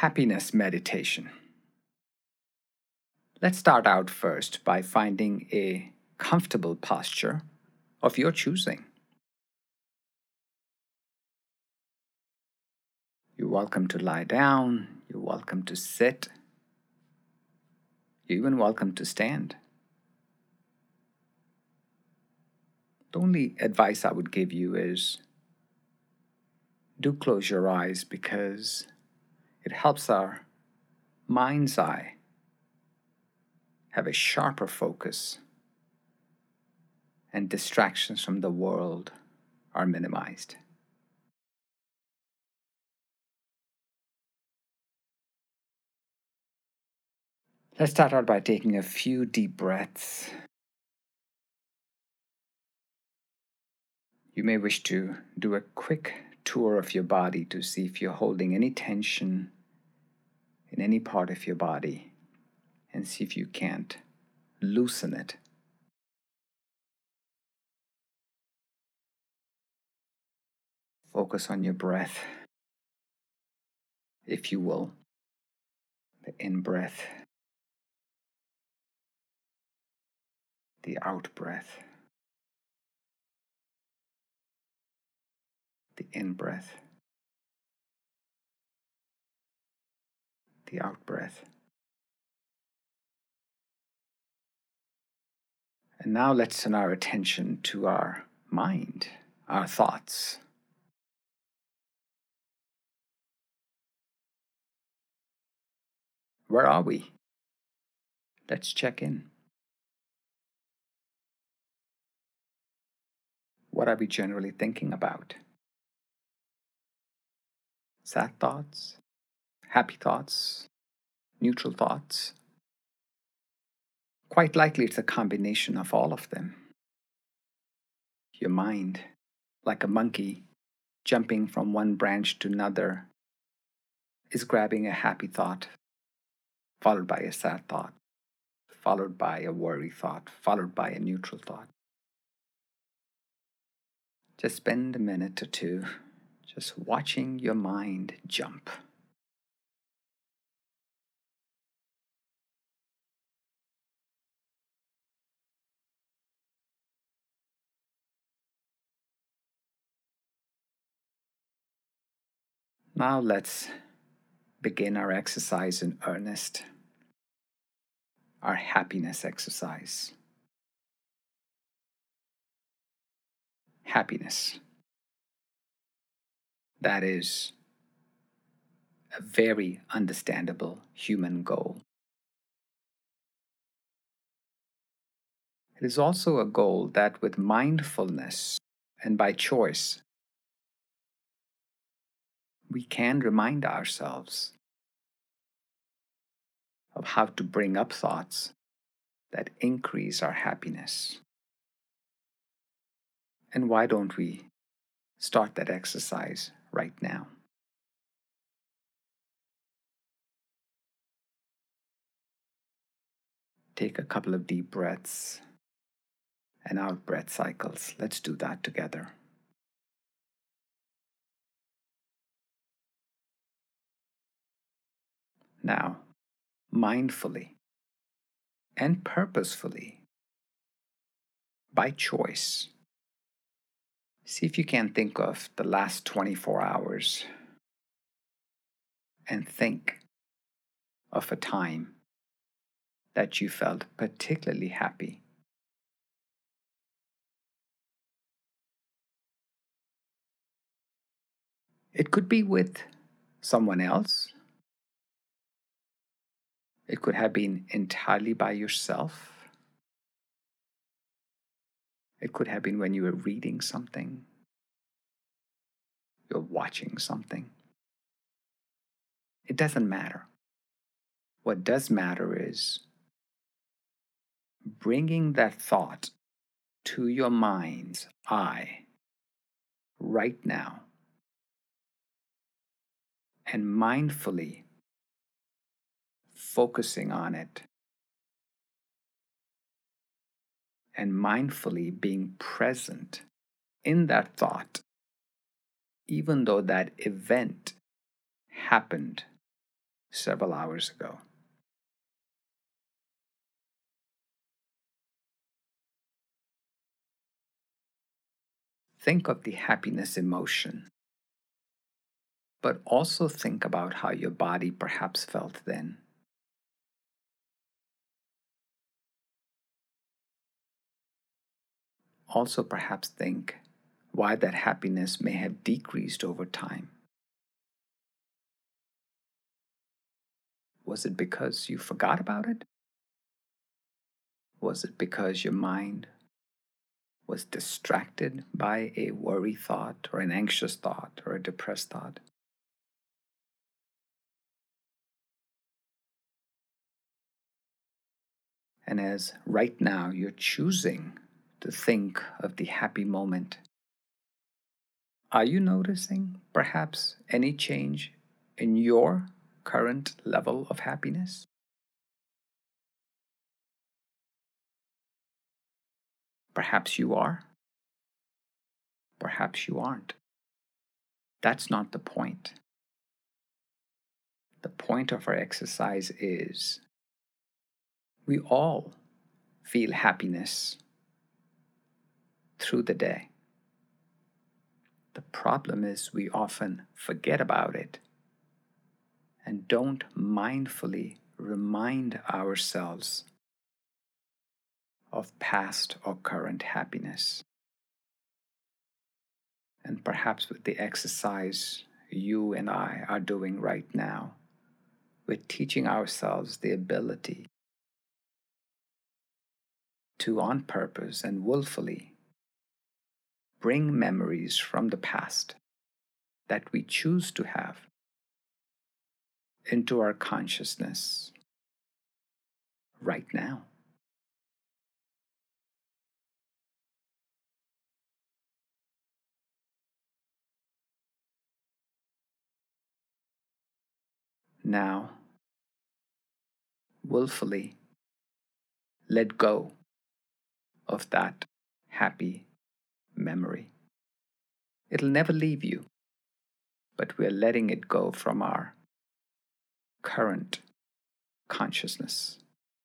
Happiness meditation. Let's start out first by finding a comfortable posture of your choosing. You're welcome to lie down, you're welcome to sit, you're even welcome to stand. The only advice I would give you is do close your eyes because it helps our mind's eye have a sharper focus and distractions from the world are minimized. Let's start out by taking a few deep breaths. You may wish to do a quick tour of your body to see if you're holding any tension in any part of your body and see if you can't loosen it. Focus on your breath, if you will. The in-breath, the out-breath, the in-breath, the out-breath. And now let's turn our attention to our mind, our thoughts. Where are we? Let's check in. What are we generally thinking about? Sad thoughts? Happy thoughts? Neutral thoughts? Quite likely it's a combination of all of them. Your mind, like a monkey jumping from one branch to another, is grabbing a happy thought, followed by a sad thought, followed by a worry thought, followed by a neutral thought. Just spend a minute or two just watching your mind jump. Now let's begin our exercise in earnest, our happiness exercise. Happiness. That is a very understandable human goal. It is also a goal that, with mindfulness and by choice, we can remind ourselves of how to bring up thoughts that increase our happiness. And why don't we start that exercise right now? Take a couple of deep breaths and out breath cycles. Let's do that together. Now, mindfully and purposefully, by choice, see if you can think of the last 24 hours and think of a time that you felt particularly happy. It could be with someone else. It could have been entirely by yourself. It could have been when you were reading something, you're watching something. It doesn't matter. What does matter is bringing that thought to your mind's eye right now and mindfully focusing on it and mindfully being present in that thought, even though that event happened several hours ago. Think of the happiness emotion, but also think about how your body perhaps felt then. Also, perhaps think why that happiness may have decreased over time. Was it because you forgot about it? Was it because your mind was distracted by a worry thought or an anxious thought or a depressed thought? And as right now you're choosing to think of the happy moment, are you noticing perhaps any change in your current level of happiness? Perhaps you are, perhaps you aren't. That's not the point. The point of our exercise is we all feel happiness through the day. The problem is we often forget about it and don't mindfully remind ourselves of past or current happiness. And perhaps with the exercise you and I are doing right now, we're teaching ourselves the ability to, on purpose and willfully, bring memories from the past that we choose to have into our consciousness right now. Now, willfully let go of that happy memory. It'll never leave you, but we're letting it go from our current consciousness.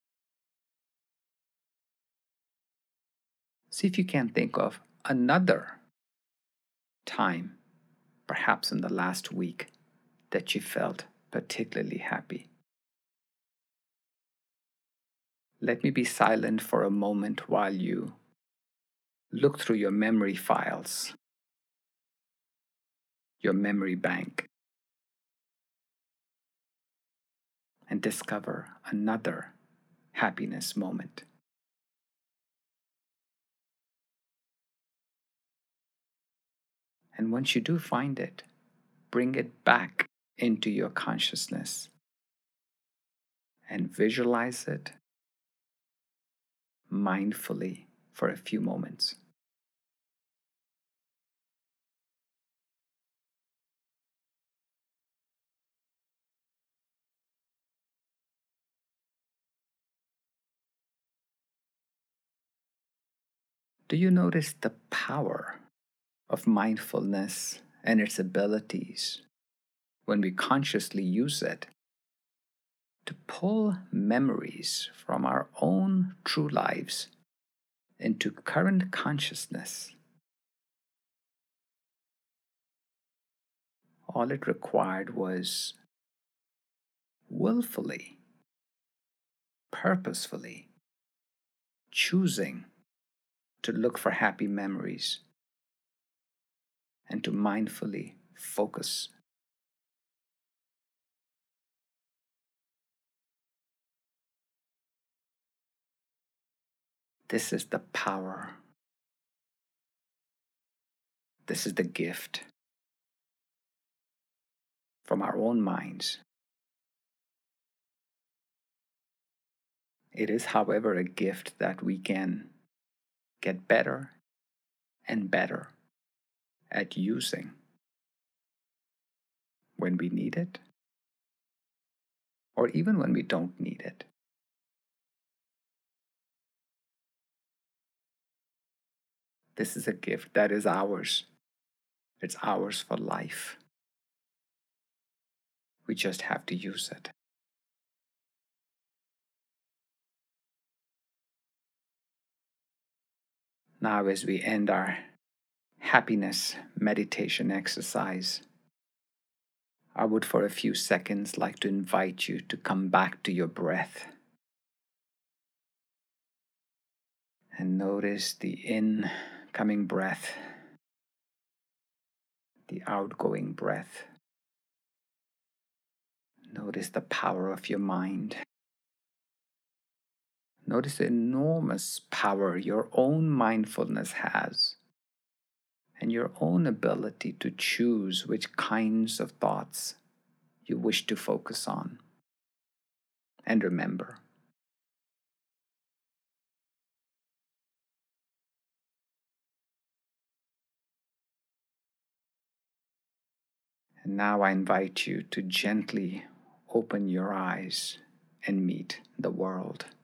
See if you can think of another time, perhaps in the last week, that you felt particularly happy. Let me be silent for a moment while you look through your memory files, your memory bank, and discover another happiness moment. And once you do find it, bring it back into your consciousness and visualize it mindfully for a few moments. Do you notice the power of mindfulness and its abilities when we consciously use it to pull memories from our own true lives into current consciousness? All it required was willfully, purposefully choosing to look for happy memories and to mindfully focus. This is the power. This is the gift from our own minds. It is, however, a gift that we can get better and better at using when we need it, or even when we don't need it. This is a gift that is ours. It's ours for life. We just have to use it. Now, as we end our happiness meditation exercise, I would for a few seconds like to invite you to come back to your breath and notice the incoming breath, the outgoing breath. Notice the power of your mind. Notice the enormous power your own mindfulness has and your own ability to choose which kinds of thoughts you wish to focus on. And remember, and now I invite you to gently open your eyes and meet the world.